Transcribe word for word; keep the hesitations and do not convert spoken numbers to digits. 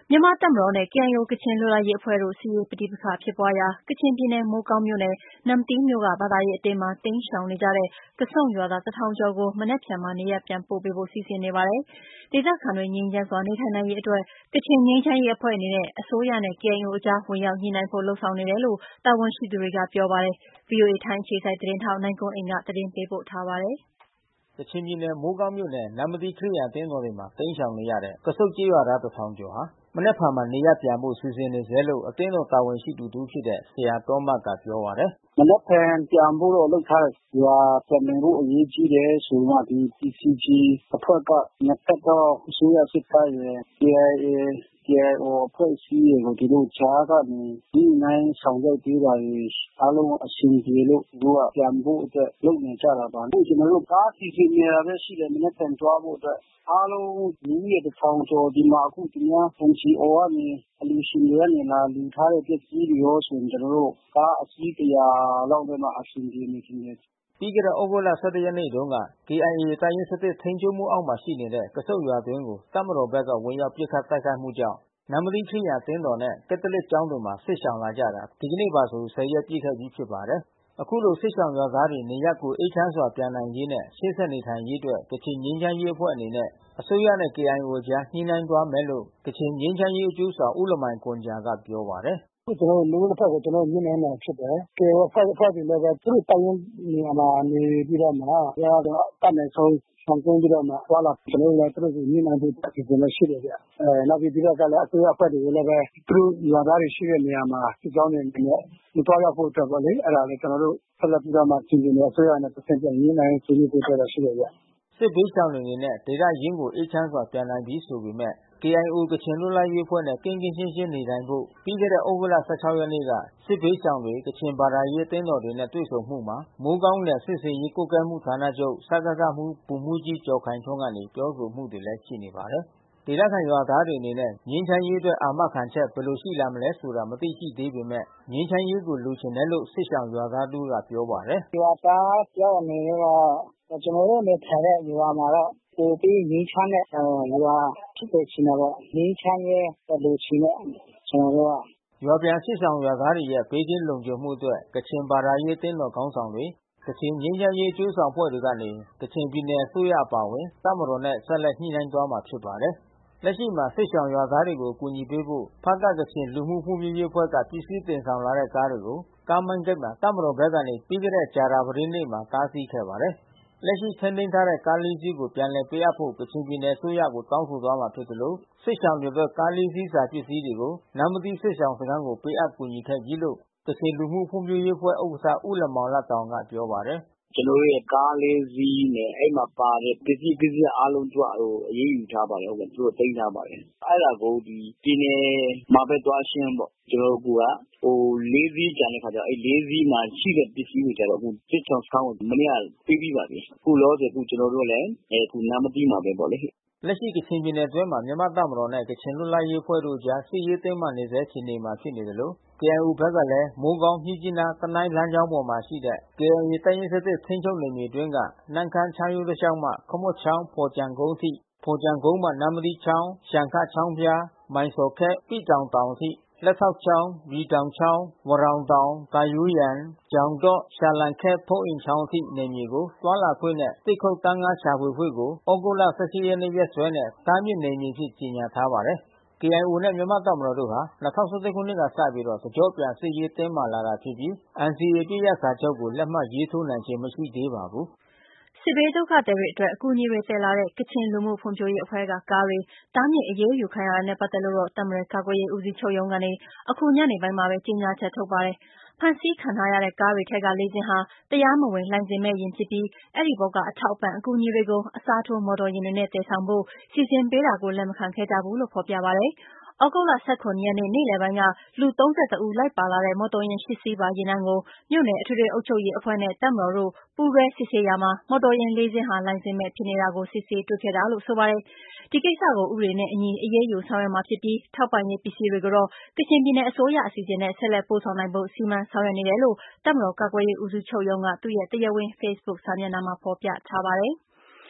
မြန်မာ့တပ်မတော်နဲ့ ကေအိုင်အို ကချင်လွတ်လပ်ရေးအဖွဲ့တို့ စစ်ရေးပဋိပက္ခဖြစ်ပွားရာ ကချင်ပြည်နယ် မိုးကောင်းမြို့နယ် နမ္မတီးမြို့က ဘာသာရေးအသင်းမှာ တိမ်းရှောင်နေကြတဲ့ ကဆုန့်ရွာသား တစ်ထောင်ကျော်ကို မနက်ဖြန်မှာ နေရပ်ပြန်ပို့ပေးဖို့ စီစဉ်နေပါတယ်။ ဒေသခံတွေ ငြိမ်းချမ်းစွာ နေထိုင်နိုင်ရေးအတွက် ကချင်ငြိမ်းချမ်းရေးအဖွဲ့အနေနဲ့ အစိုးရနဲ့ ကေအိုင်အိုအကြား ဝင်ရောက်ညှိနှိုင်းဖို့ လုပ်ဆောင်နေတယ်လို့ တာဝန်ရှိသူတွေကပြောပါတယ်။ ဗွီအိုအေ ထိုင်းအခြေစိုက်သတင်းထောက် နိုင်ကွန်းအိန်ကနေ သတင်းပေးပို့ထားပါတယ်။ကချင်ပြည်နယ် မိုးကောင်းမြို့နယ် နမ္မတီးခရစ်ယာန်အသင်းတော်တွေမှာ တိမ်းရှောင်နေရတဲ့ ကဆုန့်ကျေးရွာသား တစ်ထောင်ကျော်ဟာ မနက်ဖြန်မှာ နေရပ်ပြန်ဖို့ စီစဉ်နေဆဲလို့ အသင်းတော်တာဝန်ရှိသူတဦးဖြစ်တဲ့ ဆရာသောမတ်ကပြောပါတယ်။ "မနက်ဖြန်ပြန်ဖို့တော့လုပ်ထားတယ်။ ရွာပြန်နိုင်ဖို့အရေးကြီးတယ်ဆိုမှ ဒီ ပီစီဂျီ အဖွဲ့က နှစ်ဖက်တော့ အစိုးရစစ်တပ်ရယ် ကေအိုင်အေ ကေအိုင်အိုအဖွဲ့အစည်းရယ်ကို သူတို့ကြားကနေ ညှိနှိုင်းဆောင်ရွက်ပေးတာတွေ အားလုံးအဆင်ပြေလို့ သူတို့ကပြန်ဖို့အတွက်လုပ်နေကြတာပါ။ အခုကျွန်တော်တို့ ကားစီစဉ်နေတာပဲရှိတယ်။ မနက်ဖြန်သွားဖို့အတွက်။ အားလုံးလူဦးရေ တစ်ထောင်ကျော် ဒီမှာအခုသူများ အန်စီအိုကနေ အလှူရှင်တွေကနေလာလှူထားတဲ့ ပစ္စည်းတွေရောဆိုရင် ကျွန်တော်တို့ ကားအစီး တစ်ရာလောက်နဲ့မှ အဆင်ပြေမယ်ထင်တယ်။ " ပြီးခဲ့တဲ့ သြဂုတ်လ ရက်နေ့တုန်းက ကေအိုင်အေ တပ်ရင်း ထိန်းချုပ်မှုအောက်မှာရှိနေတဲ့ ကဆုန့်ရွာအတွင်းကို တပ်မတော်ဘက်က ဝင်ရောက်ပစ်ခတ်တိုက်ခိုက်မှုကြောင့် နမ္မတီးခရစ်ယာန်အသင်းတော်နဲ့ ကက်သလစ်ကျောင်းတွေမှာ စစ်ရှောင်လာကြတာ ဒီကနေ့ပါဆို ရက်ပြည့်ခဲ့ပြီးဖြစ်ပါတယ်။ အခုလိုစစ်ရှောင်ရွာသားတွေ နေရပ်ကိုအေးချမ်းစွာပြန်နိုင်ရေးနဲ့ ရှေ့ဆက်နေထိုင်ရေးအတွက် ကချင်ငြိမ်းချမ်းရေးအဖွဲ့အနေနဲ့ အစိုးရနဲ့ ကေအိုင်အိုအကြား ညှိနှိုင်းသွားမယ်လို့ ကချင်ငြိမ်းချမ်းရေးအကျိုးဆောင် ဦးလမိုင်ဂွမ်ဂျာကပြောပါတယ်။ "အခုကျွန်တော်တို့ နှစ်ဦးနှစ်ဖက်ကို ညှိနှိုင်းနေတာဖြစ်တယ်။ ကေအိုင်အိုအဖွဲ့တွေလည်းပဲ သူတို့တပ်ရင်းနေရာမှာနေပြီးတော့မှ အတတ်နိုင်ဆုံးရှောင်ကွင်းပြီးတော့မှ သွားလာကျွန်တော်တို့လည်း သူတို့ကိုညှိနှိုင်းဖို့အစီအစဉ်ရှိတယ်ဗျ။ အဲနောက်ပြီးဒီဘက်ကလည်း အစိုးရအဖွဲ့တွေကိုလည်းပဲ သူတို့ရွာသားတွေရှိတဲ့နေရာမှာ စစ်ကြောင်းတွေအနေနဲ့ မသွားရောက်ဖို့အတွက်ပေါ့လေ။ အဲတာလည်းကျွန်တော်တို့ ဆက်လက်ပြီးတော့မှ စီစဉ်နေတယ်။ အစိုးရနဲ့တဆင့်ညှိနှိုင်းဆွေးနွေးဖို့အတွက်ရှိတယ်ဗျ။ " စစ်ဘေးရှောင်တွေအနေနဲ့ ဒေသရင်းကိုအေးချမ်းစွာပြန်နိုင်ပြီဆိုပေမဲ့ ကေအိုင်အိုကချင်လွတ်လပ်ရေးအဖွဲ့နဲ့ ကင်းကင်းရှင်းရှင်းနေထိုင်ဖို့ ပြီးခဲ့တဲ့ သြဂုတ်လ ရက်နေ့က စစ်ဘေးရှောင်တွေ ကချင်ဘာသာရေးအသင်းတော်တွေနဲ့တွေ့ဆုံမှုမှာ မိုးကောင်းနယ်စစ်ဆင်ရေးကွပ်ကဲမှုဌာနချုပ် စကခမှူး ဗိုလ်မှူးကြီးကျော်ခိုင်ထွန်းကနေ ပြောဆိုမှုတွေလည်းရှိနေပါတယ်။ ဒေသခံရွာသားတွေအနေနဲ့ ငြိမ်းချမ်းရေးအတွက် အာမခံချက်ဘယ်လိုရှိလာမလဲဆိုတာ မသိရှိသေးပေမဲ့ ငြိမ်းချမ်းရေးကိုလိုချင်တယ်လို့ စစ်ရှောင်ရွာသားတဦးကပြောပါတယ်။ "ရွာသားတယောက်အနေနဲ့က ကျွန်တော်တို့နေထိုင်တဲ့ရွာမှာတော့ ပိုပြီးငြိမ်းချမ်းတဲ့ရွာဖြစ်စေချင်တာပေါ့။ ငြိမ်းချမ်းရေးလိုချင်တယ်ကျွန်တော်တို့က " ရွာပြန်စစ်ရှောင်ရွာသားတွေရဲ့ ဘေးကင်းလုံခြုံမှုအတွက် ကချင်ဘာသာရေးအသင်းတော်ခေါင်းဆောင်တွေ ကချင်ငြိမ်းချမ်းရေးအကျိုးဆောင်အဖွဲ့တွေကနေ ကချင်ပြည်နယ်အစိုးရအပါအဝင် တပ်မတော်နဲ့ ဆက်လက်ညှိနှိုင်းသွားမှာဖြစ်ပါတယ်။ လက်ရှိမှာ စစ်ရှောင်ရွာသားတွေကို အကူညီပေးဖို့ ဖားကန့်ကချင်လူမှုဖွံ့ဖြိုးရေးအဖွဲ့က ပစ္စည်းတင်ဆောင်လာတဲ့ကားတွေကို ကားမိုင်းဂိတ်မှာ တပ်မတော်ဘက်ကနေ ပြီးခဲ့တဲ့ကြာသပတေးနေ့မှာ တားဆီးခဲ့ပါတယ်။ လက်ရှိထိန်းသိမ်းထားတဲ့ကား စီးကို ပြန်လည်ပေးအပ်ဖို့ ကချင်ပြည်နယ်အစိုးရကို တောင်းဆိုသွားမှာဖြစ်သလို စစ်ရှောင်တွေအတွက် ကား စီးစာပစ္စည်းတွေကို နမ္မတီးစစ်ရှောင်စခန်းကို ပေးအပ်ကူညီခဲ့ပြီးလို့ ကချင်လူမှုဖွံ့ဖြိုးရေးအဖွဲ့ဥက္ကဋ္ဌ ဦးလမောင်လတောင်ကပြောပါတယ်။ "ကျွန်တော်တို့ရဲ့ကား စီးနဲ့ အဲဒီမှာပါတဲ့ပစ္စည်းပစ္စည်းအားလုံးသူကအရေးယူထားပါတယ်။ သူတို့သိမ်းထားပါတယ်။ အဲတာကိုပြည်နယ်မှာဘဲသွားရှင်းပေါ့။ ကျွန်တော်တို့အခုက စီးကျန်တဲ့အခါကျတော့ အဲဒီ စီးမှာရှိတဲ့ပစ္စည်းတွေကျတော့ စစ်ရှောင်စခန်းကို မနေ့ကပေးပြီးပါပြီ။ အခုလောလောဆယ်ကျွန်တော်တို့လည်း နမ္မတီးမှာဘဲပေါ့လေ။ " လက်ရှိကချင်ပြည်နယ်အတွင်းမှာ မြန်မာ့တပ်မတော်နဲ့ ကချင်လွတ်လပ်ရေးအဖွဲ့တို့အကြား စစ်ရေးတင်းမာနေဆဲအခြေအနေမှာဖြစ်နေသလို ကေအိုင်အိုဘက်ကလည်း မိုးကောင်း မြစ်ကြီးနား တနိုင်းလမ်းကြောင်းပေါ်မှာရှိတဲ့ ကေအိုင်အေတပ်ရင်း ထိန်းချုပ်နယ်မြေအတွင်းက နမ့်ခမ်းချောင်းရိုးတလျှောက်မှ ခမော့ချောင်း ဖော်ကြန့်ကုန်းအထိ ဖော်ကြန့်ကုန်းမှ နမ္မတီးချောင်း ရှန်ခချောင်းဖျား မိုင်ဆော်ခက် ပိတောင်တောင်အထိ လက်ထောက်ချောင်း ရီတောင်ချောင်း ဝါးတောင်တောင် တာရိုးယန် ဂျောင်တော့ ရှာလန်ခက် ထုံးအိန်ချောင်းအထိနယ်မြေကို သွားလာခွင့်နဲ့ သစ်ခုတ်သားငါးရှာဖွေခွင့်ကို သြဂုတ်လ ရက်နေ့ရက်စွဲနဲ့ တားမြစ်နယ်မြေအဖြစ်ကြေညာထားပါတယ်။ ကေအိုင်အိုနဲ့မြန်မာ့တပ်မတော်တို့ဟာ ၂၀၁၁ခုနှစ်ကစပြီး တကျော့ပြန်စစ်ရေးတင်းမာလာတာဖြစ်ပြီး အန်စီအေ အပစ်ရပ်စာချုပ်ကို လက်မှတ်ရေးထိုးနိုင်ခြင်းမရှိသေးပါဘူး။ စစ်ဘေးဒုက္ခသည်တွေအတွက် အကူအညီတွေသယ်လာတဲ့ ကချင်လူမှုဖွံ့ဖြိုးရေးအဖွဲ့က ကားတွေ တားမြစ်အရေးယူခံရတာနဲ့ပတ်သက်လို့တော့ တပ်မတော်ကာကွယ်ရေးဦးစီးချုပ်ရုံးကနေ အခုညနေပိုင်းမှာပဲ ကြေညာချက်ထုတ်ပါတယ်။ ဖမ်းဆီးခံထားရတဲ့ကားတွေထဲက စင်းဟာ တရားမဝင်လိုင်စင်မဲ့ယာဉ်ဖြစ်ပြီး အဲဒီပေါ်က အထောက်အပံ့အကူညီတွေကို အစားထိုးမော်တော်ယာဉ်တွေနဲ့သယ်ဆောင်ဖို့ စီစဉ်ပေးတာကို လက်မခံခဲ့ကြဘူးလို့ဖော်ပြပါတယ်။ သြဂုတ်လ ရက်နေ့ နေ့လည်ပိုင်းက လူ ဦးလိုက်ပါလာတဲ့ မော်တော်ယာဉ် စီးပါယာဉ်တန်းကို မြို့နယ်အထွေထွေအုပ်ချုပ်ရေးအဖွဲ့နဲ့ တပ်မတော်တို့ ပူးတွဲစစ်ဆေးရာမှာ မော်တော်ယာဉ် စင်းဟာ လိုင်စင်မဲ့ဖြစ်နေတာကို စစ်ဆေးတွေ့ခဲ့တာလို့ဆိုပါတယ်။ ဒီကိစ္စကို ဥပဒေနဲ့အညီ အရေးယူဆောင်ရွက်မှာဖြစ်ပြီး ထောက်ပံ့ရေးပစ္စည်းတွေကိုတော့ ကချင်ပြည်နယ်အစိုးရအစီစဉ်နဲ့ ဆက်လက်ပို့ဆောင်နိုင်ဖို့ စီမံဆောင်ရွက်နေတယ်လို့ တပ်မတော်ကာကွယ်ရေးဦးစီးချုပ်ရုံးက သူ့ရဲ့တရားဝင်ဖေ့စ်ဘုတ်စာမျက်နှာမှာဖော်ပြထားပါတယ်။